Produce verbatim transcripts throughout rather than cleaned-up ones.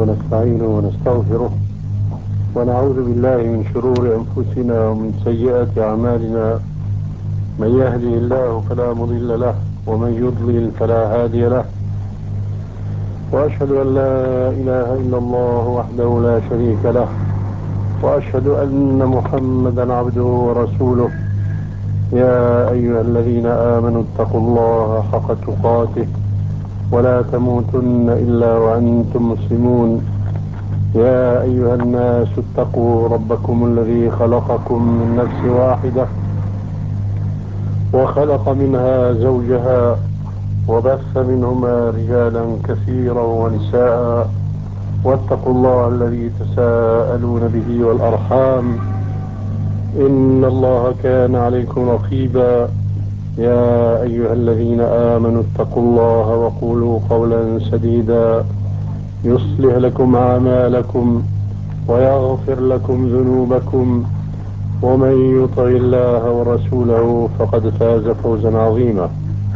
ونستعينه ونستغفره ونعوذ بالله من شرور أنفسنا ومن سيئات أعمالنا. من يهده الله فلا مضل له ومن يضلل فلا هادي له، وأشهد أن لا إله إلا الله وحده لا شريك له، وأشهد أن محمدا عبده ورسوله. يا أيها الذين آمنوا اتقوا الله حق تقاته ولا تموتن إلا وأنتم مسلمون. يا أيها الناس اتقوا ربكم الذي خلقكم من نفس واحدة وخلق منها زوجها وبث منهما رجالا كثيرا ونساء، واتقوا الله الذي تساءلون به والأرحام إن الله كان عليكم رقيبا. يا أيها الذين آمنوا اتقوا الله وقولوا قولا سديدا يصلح لكم أعمالكم ويغفر لكم ذنوبكم، ومن يطع الله ورسوله فقد فاز فوزا عظيما.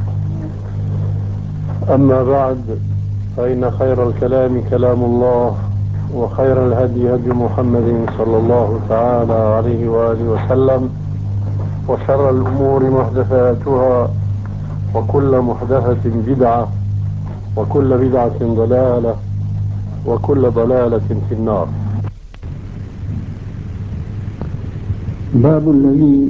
أما بعد، فإن خير الكلام كلام الله، وخير الهدي هدي محمد صلى الله تعالى عليه وآله وسلم، وشر الأمور محدثاتها، وكل محدثة بدعة، وكل بدعة ضلالة، وكل ضلالة في النار. باب الذي